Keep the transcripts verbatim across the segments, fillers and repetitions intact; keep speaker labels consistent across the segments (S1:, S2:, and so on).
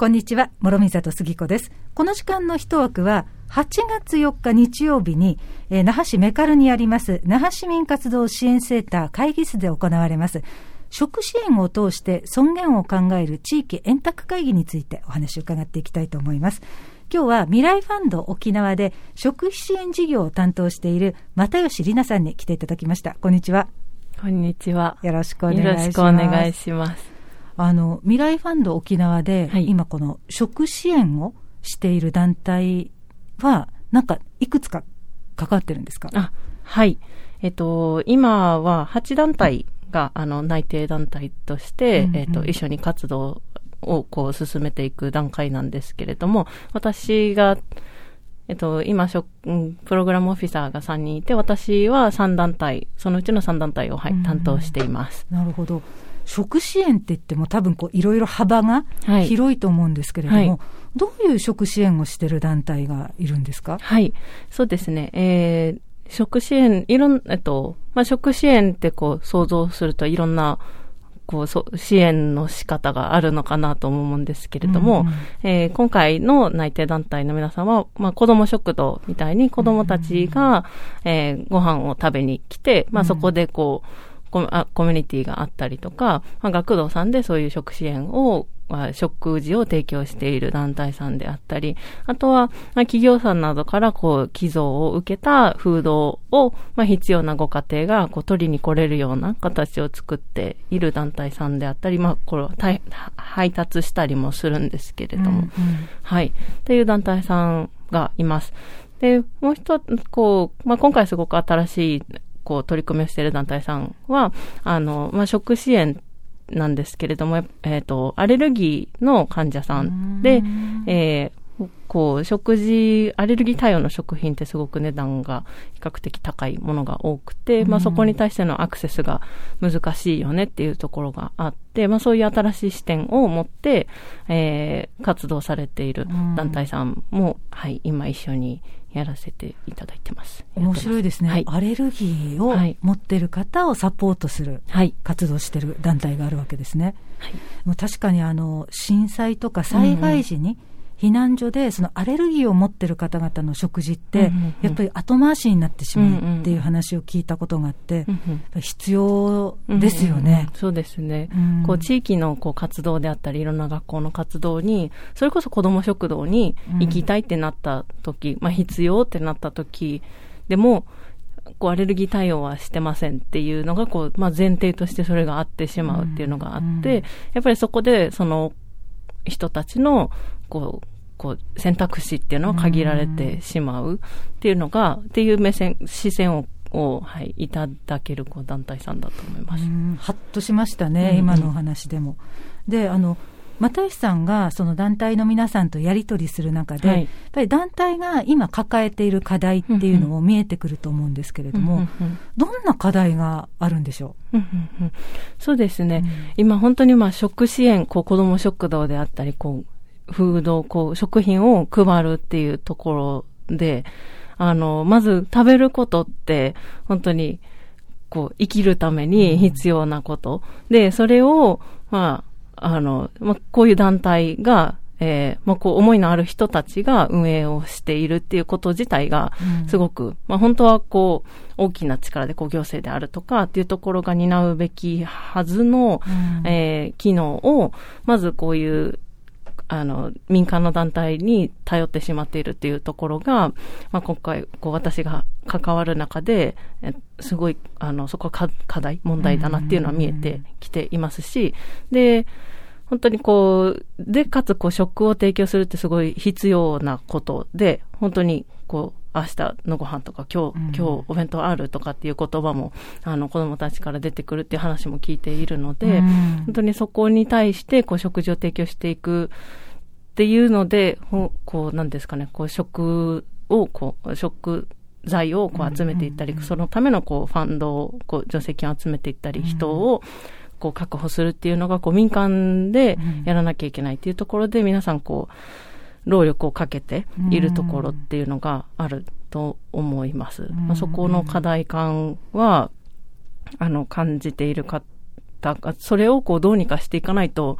S1: こんにちは、諸見里杉子です。この時間の一枠ははちがつよっか日曜日に、えー、那覇市メカルにあります那覇市民活動支援センター会議室で行われます食支援を通して尊厳を考える地域円卓会議についてお話を伺っていきたいと思います。今日は未来ファンド沖縄で食費支援事業を担当している又吉里奈さんに来ていただきました。こんにちは。
S2: こんにちは。
S1: よろしくお願いします。
S2: よろしくお願いします。
S1: あの未来ファンド沖縄で、
S2: はい、今
S1: この食支援をしている団体はなんかいくつか関わってるんですか？
S2: あ、はい。えっと今ははちだんたいがあの内定団体として、うんうん、えっと一緒に活動をこう進めていく段階なんですけれども、私がえっと今プログラムオフィサーがさんにんいて、私はさんだんたい、そのうちのさんだんたいを、はい、担当しています。
S1: なるほど。食支援って言っても多分こういろいろ幅が広いと思うんですけれども、はいはい、どういう食支援をしている団体がいるんですか？
S2: はい、そうですね。えー、食支援、いろん、えっと、まあ、食支援ってこう想像するといろんなこうそ支援の仕方があるのかなと思うんですけれども、うんうんえー、今回の内定団体の皆さんは、まあ、子ども食堂みたいに子どもたちが、うんうんえー、ご飯を食べに来て、まあ、そこでこう、うんコミュニティがあったりとか、まあ、学童さんでそういう食支援を、まあ、食事を提供している団体さんであったり、あとは、まあ、企業さんなどからこう寄贈を受けたフードを、まあ、必要なご家庭がこう取りに来れるような形を作っている団体さんであったり、まあ、これは配達したりもするんですけれども、うんうん、はい、っていう団体さんがいます。で、もう一つ、こう、まあ、今回すごく新しいこう取り組みをしている団体さんは、あの、まあ、食支援なんですけれども、えっと、アレルギーの患者さんで、えー、こう、食事、アレルギー対応の食品ってすごく値段が比較的高いものが多くて、まあ、そこに対してのアクセスが難しいよねっていうところがあって、まあ、そういう新しい視点を持って、えー、活動されている団体さんも、はい、今一緒にやらせていただいてます。
S1: 面白いですね、はい、アレルギーを持っている方をサポートする、はい、活動している団体があるわけですね、はい、もう確かにあの震災とか災害時に避難所でそのアレルギーを持っている方々の食事ってやっぱり後回しになってしまうっていう話を聞いたことがあって、必要ですよね、うんうんうん、
S2: そうですね、うん、こう地域のこう活動であったりいろんな学校の活動にそれこそ子ども食堂に行きたいってなった時、うんまあ、必要ってなった時でもこうアレルギー対応はしてませんっていうのがこう、まあ、前提としてそれがあってしまうっていうのがあって、うんうん、やっぱりそこでその人たちのこうこう選択肢っていうのは限られてしまうっていうのが、っていう目線視線をを、はい、いただけるこう団体さんだと思います。
S1: うんはっとしましたね、うんうん、今のお話でも。で、あの又吉さんがその団体の皆さんとやり取りする中で、はい、やっぱり団体が今抱えている課題っていうのも見えてくると思うんですけれども、うんうん、どんな課題があるんでしょう？
S2: うんうんうん、そうですね、うん、今本当にまあ食支援、こう子ども食堂であったりこうフード、こう、食品を配るっていうところで、あの、まず食べることって、本当に、こう、生きるために必要なこと。うん、で、それを、まあ、あの、まあ、こういう団体が、えー、まあ、こう、思いのある人たちが運営をしているっていうこと自体が、すごく、うん、まあ、本当はこう、大きな力で、こう、行政であるとかっていうところが担うべきはずの、うん、えー、機能を、まずこういう、あの民間の団体に頼ってしまっているっていうところが、まあ、今回こう私が関わる中ですごいあのそこは課題問題だなっていうのは見えてきていますし、で本当にこうでかつこう食を提供するってすごい必要なことで、本当にこう明日のご飯とか今日、今日お弁当あるとかっていう言葉もあの子どもたちから出てくるっていう話も聞いているので、うん、本当にそこに対してこう食事を提供していくっていうので、こうなんですかね、こう食をこう食材をこう集めていったり、うんうんうん、そのためのこうファンドをこう助成金を集めていったり、うん、人をこう確保するっていうのがこう民間でやらなきゃいけないっていうところで、皆さんこう労力をかけているところっていうのがあると思います。まあ、そこの課題感はあの感じている方が、それをこうどうにかしていかないと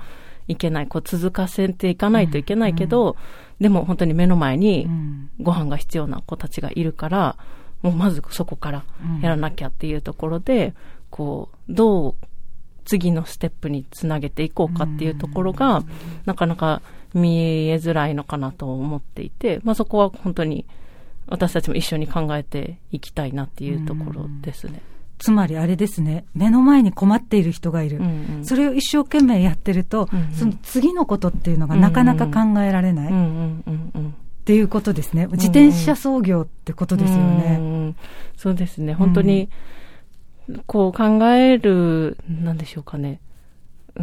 S2: いけない、こう続かせていかないといけないけど、うんうん、でも本当に目の前にご飯が必要な子たちがいるから、もうまずそこからやらなきゃっていうところで、うん、こう、どう次のステップにつなげていこうかっていうところが、うん、なかなか見えづらいのかなと思っていて、まあそこは本当に私たちも一緒に考えていきたいなっていうところですね。うん、
S1: つまりあれですね、目の前に困っている人がいる、うんうん、それを一生懸命やってると、うんうん、その次のことっていうのがなかなか考えられないっていうことですね。自転車操業ってことですよね。
S2: うんうん、そうですね。本当にこう考える、なんでしょうかね、うん、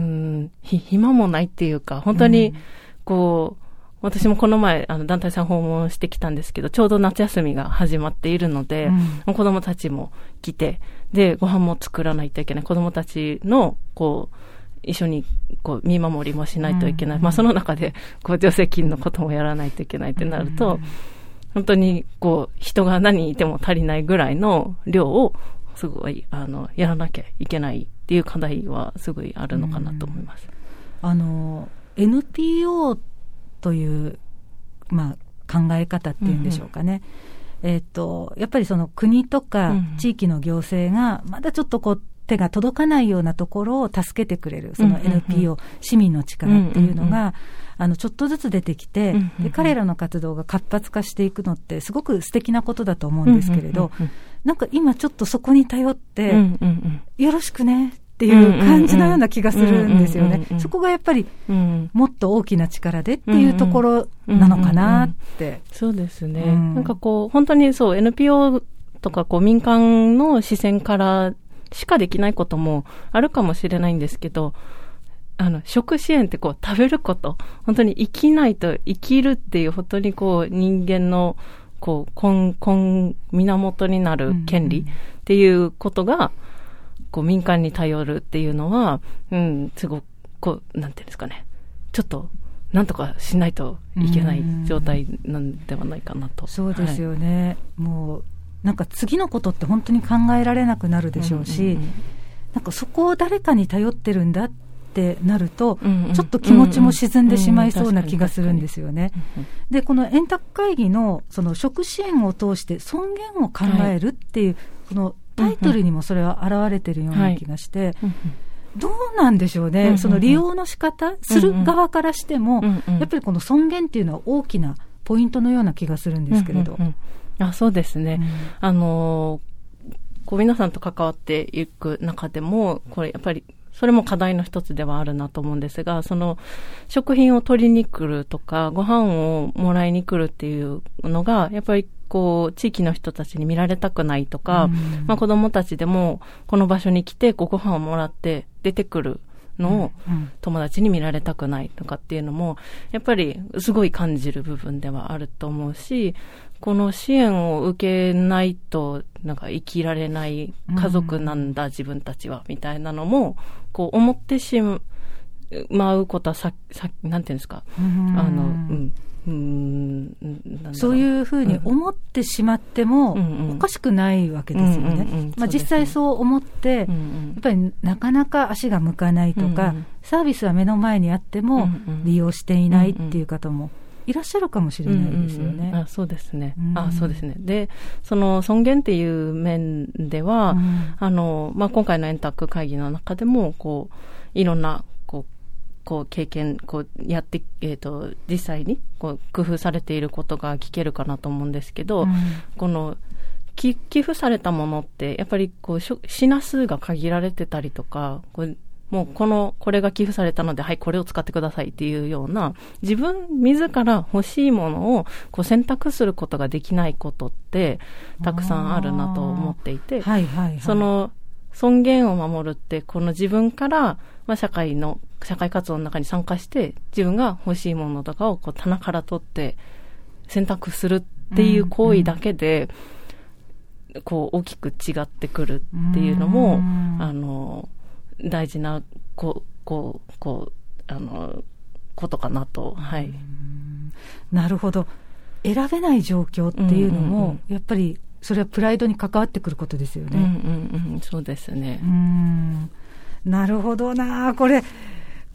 S2: ひ暇もないっていうか、本当にこう、うん、私もこの前あの団体さん訪問してきたんですけど、ちょうど夏休みが始まっているので、うん、子供たちも来て、でご飯も作らないといけない、子供たちのこう一緒にこう見守りもしないといけない、うん、まあその中でこう助成金のこともやらないといけないってなると、うん、本当にこう人が何人いても足りないぐらいの量をすごいあのやらなきゃいけないっていう課題はすごいあるのかなと思います。
S1: うん、あの エヌピーオー という、まあ、考え方っていうんでしょうかね、うんうん、えーと、やっぱりその国とか地域の行政がまだちょっとこう手が届かないようなところを助けてくれるその エヌピーオー、うんうんうん、市民の力っていうのが、うんうんうん、あのちょっとずつ出てきて、うんうんうん、で彼らの活動が活発化していくのってすごく素敵なことだと思うんですけれど、うんうんうんうん、なんか今ちょっとそこに頼って、うんうんうん、よろしくねっていう感じのような気がするんですよね、うんうんうんうん、そこがやっぱり、うん、もっと大きな力でっていうところなのかなって、うんうんうんうん、
S2: そうですね、うん、なんかこう本当にそう エヌピーオー とかこう民間の視線からしかできないこともあるかもしれないんですけど、あの食支援ってこう食べること、本当に生きないと生きるっていう本当にこう人間のこう根根源になる権利っていうことがこう民間に頼るっていうのは、うん、すごくこうなんていうんですかね、ちょっとなんとかしないといけない状態なんではないかなと。
S1: そうですよね、はい、もうなんか次のことって本当に考えられなくなるでしょうし、うんうんうん、なんかそこを誰かに頼ってるんだってなると、うんうん、ちょっと気持ちも沈んでしまいそうな気がするんですよね。でこの円卓会議のその食支援を通して尊厳を考えるっていう、はい、このタイトルにもそれは現れてるような気がして、はい、どうなんでしょうね、うんうんうん、その利用の仕方する側からしても、うんうん、やっぱりこの尊厳っていうのは大きなポイントのような気がするんですけれど、うんうんうん、
S2: あ、そうですね、うん、あのこう皆さんと関わっていく中でもこれやっぱりそれも課題の一つではあるなと思うんですが、その食品を取りに来るとかご飯をもらいに来るっていうのがやっぱりこう地域の人たちに見られたくないとか、うんまあ、子どもたちでもこの場所に来てこうご飯をもらって出てくるのを友達に見られたくないとかっていうのもやっぱりすごい感じる部分ではあると思うし、この支援を受けないとなんか生きられない家族なんだ、うん、自分たちはみたいなのもこう思ってしまうことはささなんていうんですか、うん、あの、うんうーんなん
S1: そういうふうに思ってしまってもおかしくないわけですよね。実際そう思って、うんうん、やっぱりなかなか足が向かないとか、うんうん、サービスは目の前にあっても利用していないっていう方もいらっしゃるかもしれないですよね。
S2: うんうんうん、あ、そうですね、うん、あ、そうですね。で、その尊厳っていう面では、うん、あのまあ、今回の円卓会議の中でもこういろんなこうこう経験こうやって、えーと、実際にこう工夫されていることが聞けるかなと思うんですけど、うん、この寄付されたものってやっぱりこう品数が限られてたりとか、こうもうこのこれが寄付されたのではいこれを使ってくださいっていうような自分自ら欲しいものをこう選択することができないことってたくさんあるなと思っていて、
S1: はいはいはい、
S2: その尊厳を守るってこの自分から、まあ、社会の社会活動の中に参加して自分が欲しいものとかをこう棚から取って選択するっていう行為だけで、うんうん、こう大きく違ってくるっていうのも、うん、あの大事なこうこうこうあのことかなと、はい、
S1: なるほど。選べない状況っていうのも、うんうんうん、やっぱりそれはプライドに関わってくることですよね。
S2: うんうんうん、そうですね。
S1: うん、なるほどな。これ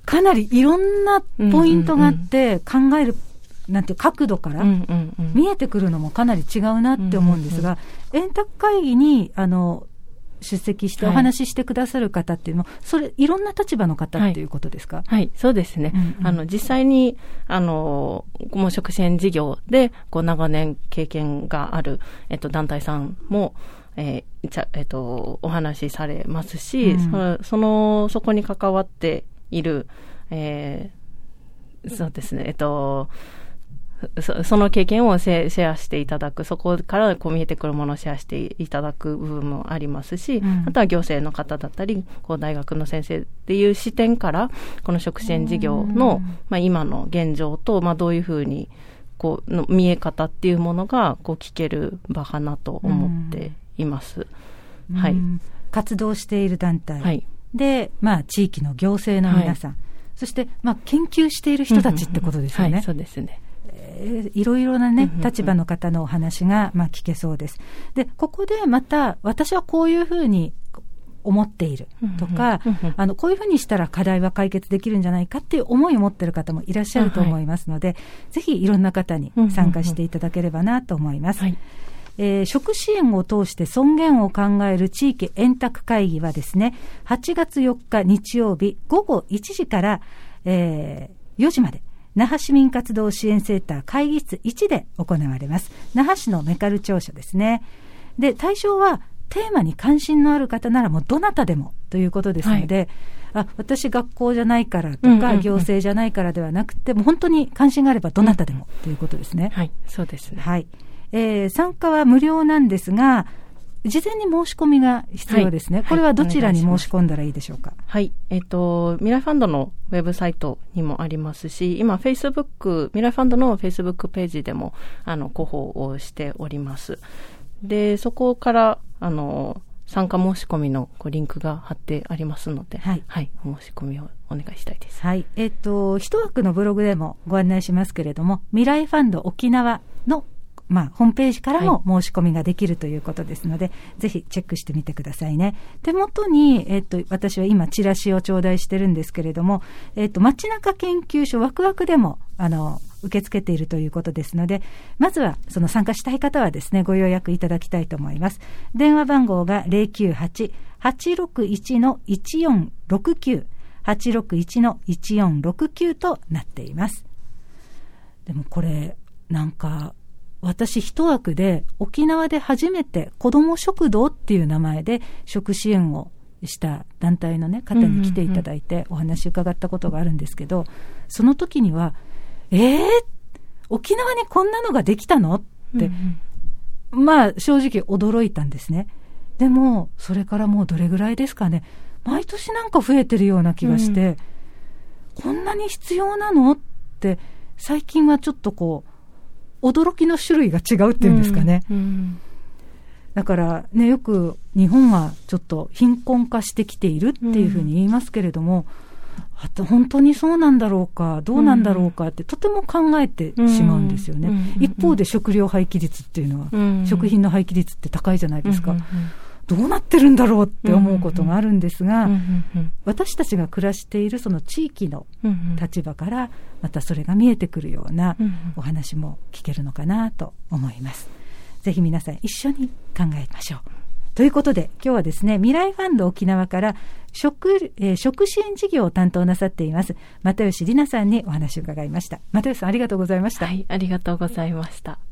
S1: かなりいろんなポイントがあって、考える、なんていう角度から見えてくるのもかなり違うなって思うんですが、円卓会議に、あの、出席してお話ししてくださる方っていうのも、はい、それいろんな立場の方っていうことですか？
S2: はい、はい、そうですね。うんうん、あの実際にあのもう食支援事業でこう長年経験があるえっと団体さんも、えーちゃえっとお話しされますし、うん、そのそのそこに関わっている、えー、そうですねえっとそ, その経験をシェ, シェアしていただく、そこからこう見えてくるものをシェアしていただく部分もありますし、うん、あとは行政の方だったりこう大学の先生っていう視点からこの食支援事業の、まあ、今の現状と、まあ、どういうふうにこうの見え方っていうものがこう聞ける場かなと思っています、
S1: うん
S2: はい、
S1: 活動している団体、
S2: はい、
S1: で、まあ、地域の行政の皆さん、はい、そして、まあ、研究している人たちってことですよね、うんうんうんはい、
S2: そうですね。
S1: いろいろなね、
S2: うんうんうん、
S1: 立場の方のお話が、まあ、聞けそうです。で、ここでまた私はこういうふうに思っているとか、
S2: うんうんうん、
S1: あのこういうふうにしたら課題は解決できるんじゃないかっていう思いを持っている方もいらっしゃると思いますので、はい、ぜひいろんな方に参加していただければなと思います。
S2: うんうんうんはい
S1: えー、食支援を通して尊厳を考える地域円卓会議はですね、はちがつよっか日曜日ごごいちじから、えー、よじまで那覇市民活動支援センター会議室いちで行われます。那覇市のメカル庁舎ですね。で、対象はテーマに関心のある方ならもうどなたでもということですので、はい、あ私学校じゃないからとか、うんうんうん、行政じゃないからではなくて、もう本当に関心があればどなたでもということですね。
S2: はい、そうですね。
S1: はい。えー、参加は無料なんですが、事前に申し込みが必要ですね、はい、これはどちらに申し込んだらいいでしょうか？
S2: はい、えっと未来ファンドのウェブサイトにもありますし、今 Facebook 未来ファンドの Facebook ページでもあの広報をしております。でそこからあの参加申し込みのこうリンクが貼ってありますので、はい、はい、お申し込みをお願いしたいです。
S1: はい、えっと一枠のブログでもご案内しますけれども、未来ファンド沖縄のまあ、ホームページからも申し込みができるということですので、はい、ぜひチェックしてみてくださいね。手元に、えっと、私は今チラシを頂戴してるんですけれども、えっと、街中研究所ワクワクでも、あの、受け付けているということですので、まずはその参加したい方はですね、ご予約いただきたいと思います。電話番号が ゼロきゅうはち はちろくいち いちよんろくきゅう はちろくいち いちよんろくきゅうとなっています。でもこれ、なんか、私一枠で沖縄で初めて子ども食堂っていう名前で食支援をした団体の、ね、方に来ていただいてお話伺ったことがあるんですけど、その時にはえー、沖縄にこんなのができたのって、うんうん、まあ正直驚いたんですね。でもそれからもうどれぐらいですかね、毎年なんか増えてるような気がして、うん、こんなに必要なのって最近はちょっとこう驚きの種類が違うっていうんですかね、うんうん、だからね、よく日本はちょっと貧困化してきているっていうふうに言いますけれども、うん、あと本当にそうなんだろうかどうなんだろうかってとても考えてしまうんですよね、うんうんうん、一方で食料廃棄率っていうのは、うんうん、食品の廃棄率って高いじゃないですか、うんうんうん、どうなってるんだろうって思うことがあるんですが、うんうんうん、私たちが暮らしているその地域の立場からまたそれが見えてくるようなお話も聞けるのかなと思います。ぜひ皆さん一緒に考えましょう。ということで今日はですね、未来ファンド沖縄から食、えー、食支援事業を担当なさっています又吉里奈さんにお話を伺いました。又吉さん、ありがとうございました。
S2: はい、ありがとうございました。